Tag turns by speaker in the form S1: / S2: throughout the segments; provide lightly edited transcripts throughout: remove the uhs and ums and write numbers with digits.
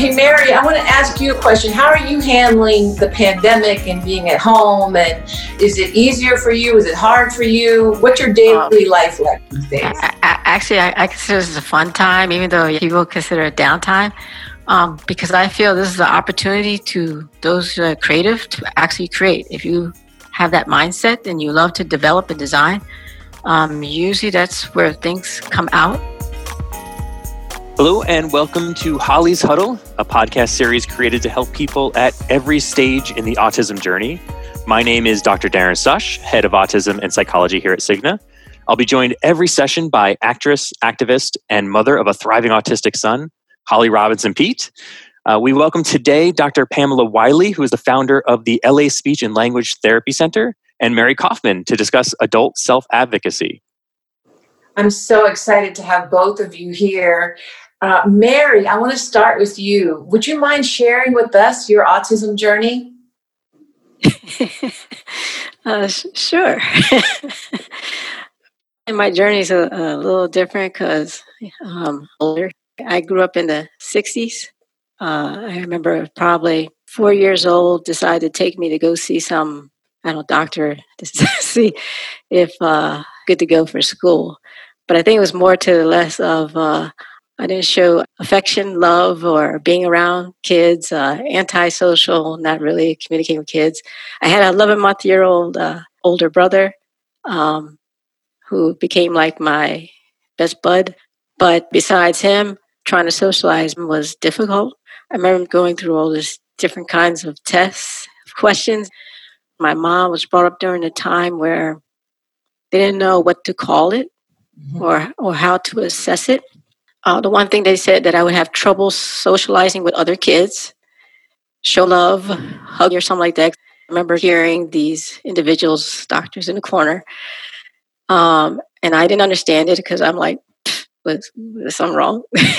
S1: Hey, Mary, I want to ask you a question. How are you handling the pandemic and being at home? And is it easier for you? Is it hard for you? What's your daily life like these days?
S2: I consider this a fun time, even though people consider it downtime, because I feel this is an opportunity to those who are creative to actually create. If you have that mindset and you love to develop and design, usually that's where things come out.
S3: Hello and welcome to Holly's Huddle, a podcast series created to help people at every stage in the autism journey. My name is Dr. Darren Sush, head of autism and psychology here at Cigna. I'll be joined every session by actress, activist, and mother of a thriving autistic son, Holly Robinson Peete. We welcome today Dr. Pamela Wiley, who is the founder of the LA Speech and Language Therapy Center, and Mary Kaufman to discuss adult self-advocacy.
S1: I'm so excited to have both of you here. Mary, I want to start with you. Would you mind sharing with us your autism journey?
S2: Sure. And my journey is a little different because older. I grew up in the 60s. I remember probably 4 years old, decided to take me to go see some, doctor to see if good to go for school. But I think it was more to the less of I didn't show affection, love, or being around kids, antisocial, not really communicating with kids. I had an 11-month-old older brother who became like my best bud. But besides him, trying to socialize was difficult. I remember going through all these different kinds of tests, questions. My mom was brought up during a time where they didn't know what to call it or how to assess it. The one thing they said that I would have trouble socializing with other kids, show love, hug or something like that. I remember hearing these individuals, doctors in the corner, and I didn't understand it because I'm like, was something wrong?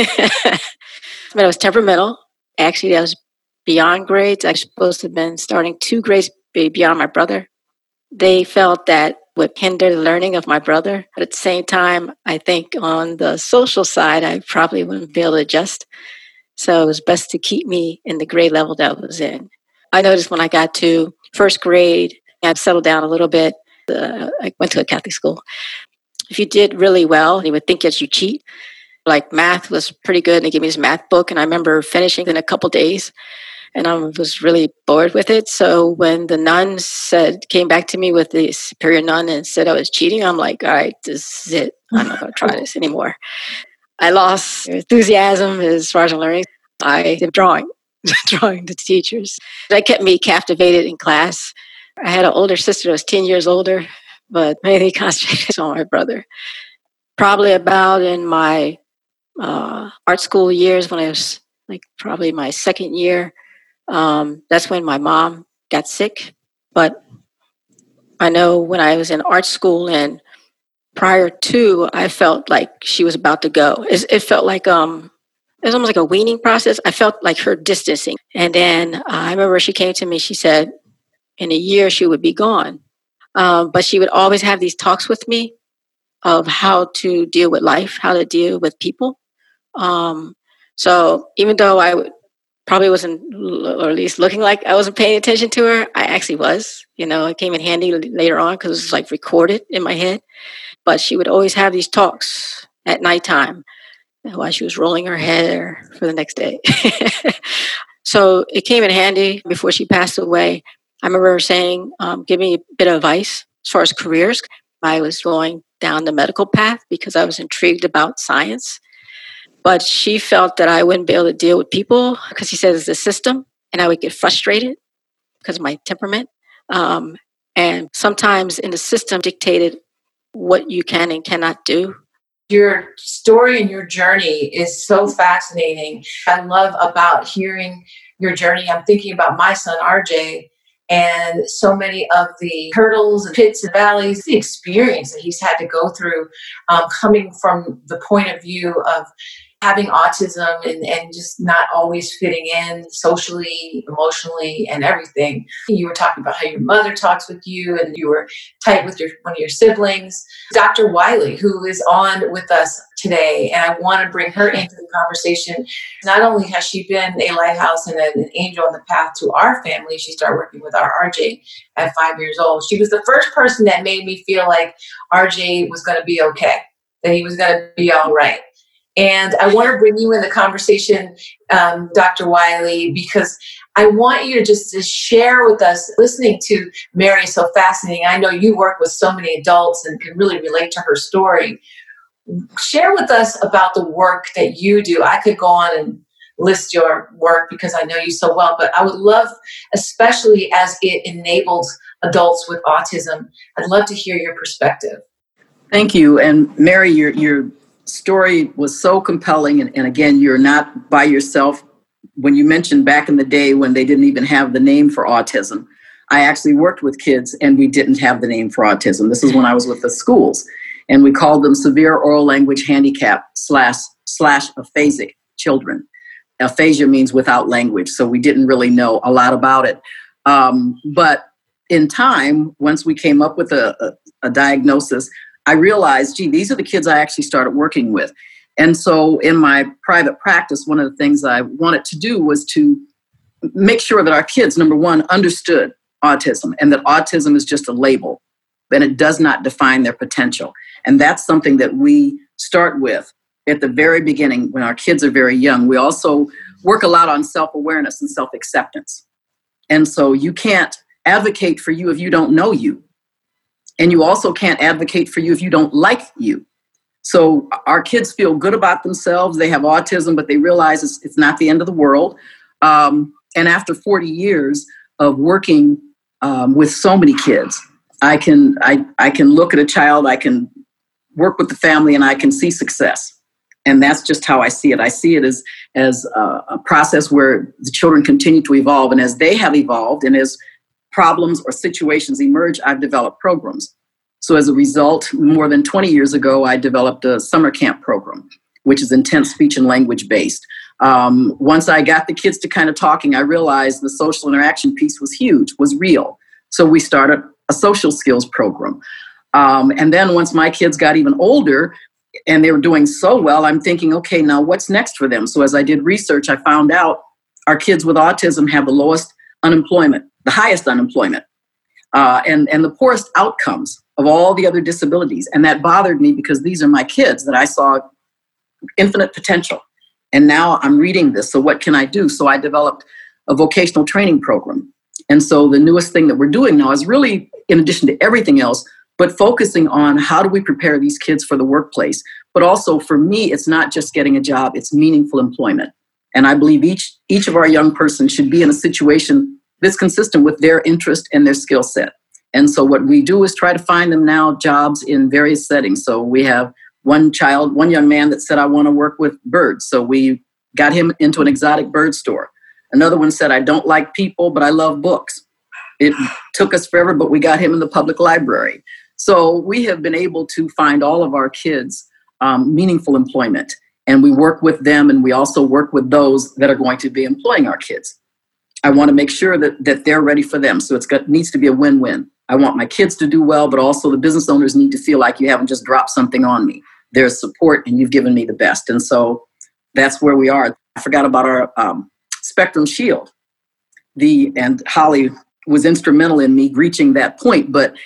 S2: But I was temperamental. Actually, I was beyond grades. I was supposed to have been starting 2 grades beyond my brother. They felt that would hinder the learning of my brother. But at the same time, I think on the social side, I probably wouldn't be able to adjust. So it was best to keep me in the grade level that I was in. I noticed when I got to first grade, I'd settled down a little bit. I went to a Catholic school. If you did really well, they would think that you cheat. Like math was pretty good. And they gave me this math book. And I remember finishing in a couple days. And I was really bored with it. So when the nun came back to me with the superior nun and said I was cheating, I'm like, all right, this is it. I'm not going to try this anymore. I lost enthusiasm as far as I'm learning. I did drawing to teachers. That kept me captivated in class. I had an older sister that was 10 years older, but mainly concentrated on my brother. Probably about in my art school years when I was like probably my second year, that's when my mom got sick. But I know when I was in art school and prior to, I felt like she was about to go. It felt like it was almost like a weaning process. I felt like her distancing. And then I remember she came to me, she said in a year she would be gone. But she would always have these talks with me of how to deal with life, how to deal with people. So even though I probably wasn't, or at least looking like I wasn't paying attention to her, I actually was. It came in handy later on because it was like recorded in my head. But she would always have these talks at nighttime while she was rolling her hair for the next day. So it came in handy before she passed away. I remember her saying, give me a bit of advice as far as careers. I was going down the medical path because I was intrigued about science. But she felt that I wouldn't be able to deal with people because she said it's the system and I would get frustrated because of my temperament. And sometimes in the system dictated what you can and cannot do.
S1: Your story and your journey is so fascinating. I love about hearing your journey. I'm thinking about my son, RJ, and so many of the hurdles and pits and valleys, the experience that he's had to go through, coming from the point of view of having autism and just not always fitting in socially, emotionally, and everything. You were talking about how your mother talks with you and you were tight with one of your siblings. Dr. Wiley, who is on with us today, and I want to bring her into the conversation. Not only has she been a lighthouse and an angel on the path to our family, she started working with our RJ at 5 years old. She was the first person that made me feel like RJ was going to be okay, that he was going to be all right. And I want to bring you in the conversation, Dr. Wiley, because I want you to just to share with us. Listening to Mary is so fascinating. I know you work with so many adults and can really relate to her story. Share with us about the work that you do. I could go on and list your work because I know you so well, but I would love, especially as it enables adults with autism, I'd love to hear your perspective.
S4: Thank you. And Mary, your story was so compelling. And again, you're not by yourself. When you mentioned back in the day when they didn't even have the name for autism, I actually worked with kids and we didn't have the name for autism. This is when I was with the schools, and we called them severe oral language handicap / aphasic children. Aphasia means without language, so we didn't really know a lot about it. But in time, once we came up with a diagnosis, I realized, gee, these are the kids I actually started working with. And so in my private practice, one of the things I wanted to do was to make sure that our kids, number one, understood autism and that autism is just a label, and it does not define their potential. And that's something that we start with at the very beginning when our kids are very young. We also work a lot on self-awareness and self-acceptance. And so you can't advocate for you if you don't know you. And you also can't advocate for you if you don't like you. So our kids feel good about themselves. They have autism, but they realize it's not the end of the world. And after 40 years of working with so many kids, I can look at a child, I can work with the family, and I can see success. And that's just how I see it. I see it as a process where the children continue to evolve. And as they have evolved and as problems or situations emerge, I've developed programs. So as a result, more than 20 years ago, I developed a summer camp program, which is intense speech and language based. Once I got the kids to kind of talking, I realized the social interaction piece was huge, was real. So we started a social skills program. And then once my kids got even older and they were doing so well, I'm thinking, okay, now what's next for them? So as I did research, I found out our kids with autism have the lowest unemployment, the highest unemployment, and the poorest outcomes of all the other disabilities. And that bothered me because these are my kids that I saw infinite potential. And now I'm reading this. So what can I do? So I developed a vocational training program. And so the newest thing that we're doing now is really, in addition to everything else, but focusing on how do we prepare these kids for the workplace. But also for me, it's not just getting a job, it's meaningful employment. And I believe each of our young persons should be in a situation that's consistent with their interest and their skill set. And so what we do is try to find them now jobs in various settings. So we have one young man that said, I want to work with birds. So we got him into an exotic bird store. Another one said, I don't like people, but I love books. It took us forever, but we got him in the public library. So we have been able to find all of our kids meaningful employment. And we work with them, and we also work with those that are going to be employing our kids. I want to make sure that they're ready for them. So it needs to be a win-win. I want my kids to do well, but also the business owners need to feel like you haven't just dropped something on me. There's support, and you've given me the best. And so that's where we are. I forgot about our Spectrum Shield. And Holly was instrumental in me reaching that point. But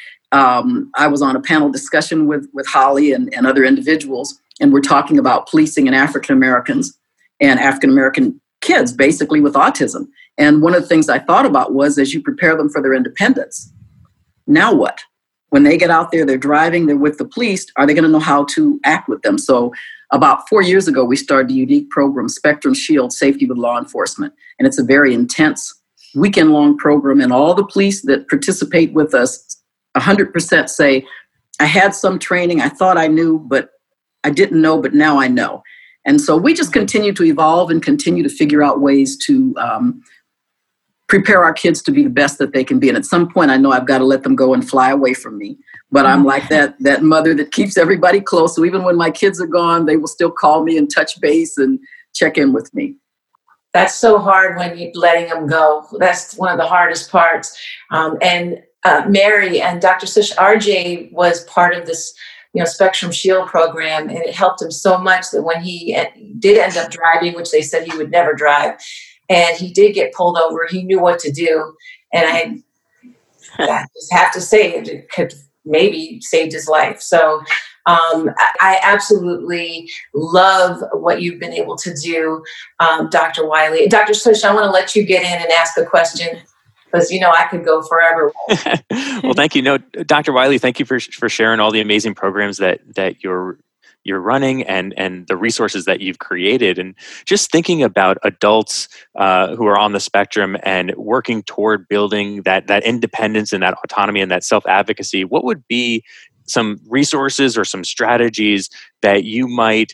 S4: I was on a panel discussion with Holly and other individuals, and we're talking about policing in African Americans and African American kids, basically with autism. And one of the things I thought about was, as you prepare them for their independence, now what? When they get out there, they're driving, they're with the police, are they going to know how to act with them? So about 4 years ago, we started a unique program, Spectrum Shield, Safety with Law Enforcement. And it's a very intense weekend-long program. And all the police that participate with us 100% say, I had some training, I thought I knew, but I didn't know, but now I know. And so we just continue to evolve and continue to figure out ways to prepare our kids to be the best that they can be. And at some point, I know I've got to let them go and fly away from me. But I'm like that mother that keeps everybody close. So even when my kids are gone, they will still call me and touch base and check in with me.
S1: That's so hard when you're letting them go. That's one of the hardest parts. And Mary and Dr. Sush, RJ was part of this, Spectrum Shield program, and it helped him so much that when he did end up driving, which they said he would never drive, and he did get pulled over, he knew what to do. And I just have to say it could maybe saved his life. So I absolutely love what you've been able to do, Dr. Wiley. Dr. Sush, I want to let you get in and ask a question, because I could go forever.
S3: Well, thank you. No, Dr. Wiley, thank you for sharing all the amazing programs that you're running and the resources that you've created. And just thinking about adults who are on the spectrum and working toward building that independence and that autonomy and that self-advocacy, what would be some resources or some strategies that you might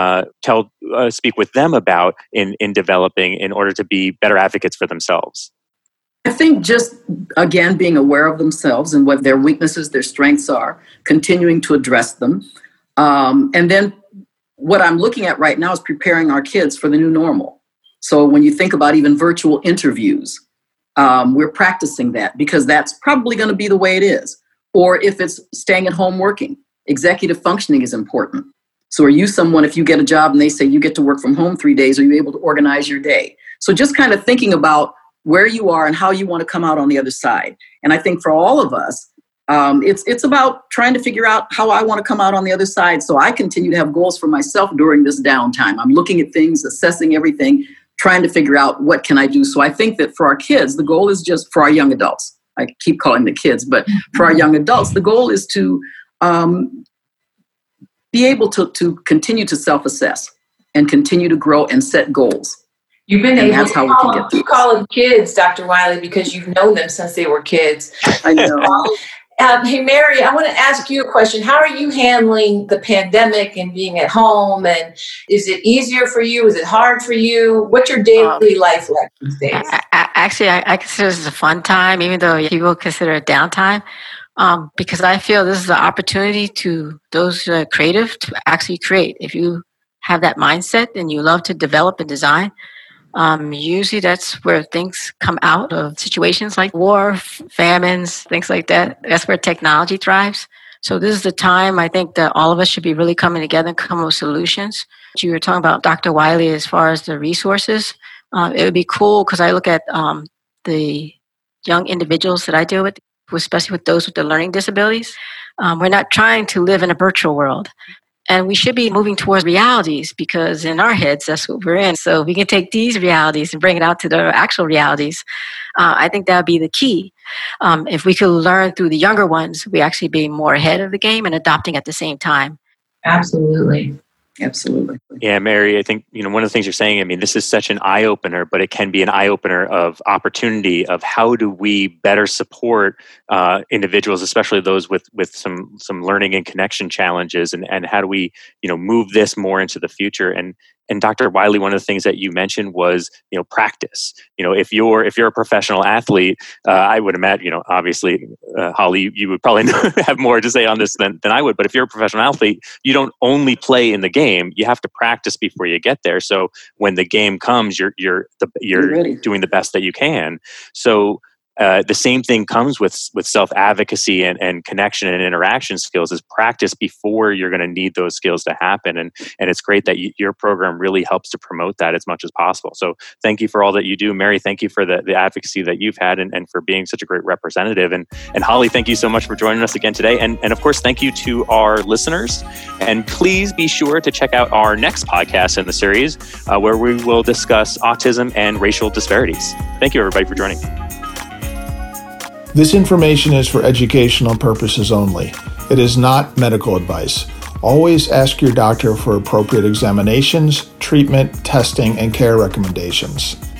S3: speak with them about in developing in order to be better advocates for themselves?
S4: I think just, again, being aware of themselves and what their weaknesses, their strengths are, continuing to address them. And then what I'm looking at right now is preparing our kids for the new normal. So when you think about even virtual interviews, we're practicing that because that's probably going to be the way it is. Or if it's staying at home working, executive functioning is important. So are you someone, if you get a job and they say you get to work from home 3 days, are you able to organize your day? So just kind of thinking about where you are and how you want to come out on the other side. And I think for all of us, it's about trying to figure out how I want to come out on the other side. So I continue to have goals for myself during this downtime. I'm looking at things, assessing everything, trying to figure out what can I do. So I think that for our kids, the goal is just for our young adults. I keep calling the kids, but for our young adults, the goal is to be able to continue to self-assess and continue to grow and set goals.
S1: You've been
S4: and
S1: able
S4: that's
S1: to
S4: how we can get through.
S1: You call them kids, Dr. Wiley, because you've known them since they were kids.
S4: I know.
S1: Hey, Mary, I want to ask you a question. How are you handling the pandemic and being at home? And is it easier for you? Is it hard for you? What's your daily life like these days?
S2: Actually, I consider this a fun time, even though people consider it downtime, because I feel this is an opportunity to those who are creative to actually create. If you have that mindset and you love to develop and design, usually that's where things come out of situations like war, famines, things like that. That's where technology thrives. So this is the time I think that all of us should be really coming together and come up with solutions. You were talking about Dr. Wiley as far as the resources. It would be cool because I look at the young individuals that I deal with, especially with those with the learning disabilities. We're not trying to live in a virtual world. And we should be moving towards realities because in our heads, that's what we're in. So we can take these realities and bring it out to the actual realities. I think that would be the key. If we could learn through the younger ones, we actually be more ahead of the game and adopting at the same time.
S1: Absolutely.
S4: Absolutely.
S3: Yeah, Mary, I think, one of the things you're saying, this is such an eye-opener, but it can be an eye-opener of opportunity of how do we better support individuals, especially those with some learning and connection challenges, and how do we, move this more into the future. And Dr. Wiley, one of the things that you mentioned was, practice. If you're a professional athlete, I would imagine, obviously, Holly, you would probably have more to say on this than I would. But if you're a professional athlete, you don't only play in the game; you have to practice before you get there. So when the game comes, you're doing the best that you can. So. The same thing comes with self-advocacy and connection and interaction skills is practice before you're going to need those skills to happen. And it's great that your program really helps to promote that as much as possible. So thank you for all that you do. Mary, thank you for the advocacy that you've had and for being such a great representative. And Holly, thank you so much for joining us again today. And of course, thank you to our listeners. And please be sure to check out our next podcast in the series where we will discuss autism and racial disparities. Thank you, everybody, for joining.
S5: This information is for educational purposes only. It is not medical advice. Always ask your doctor for appropriate examinations, treatment, testing, and care recommendations.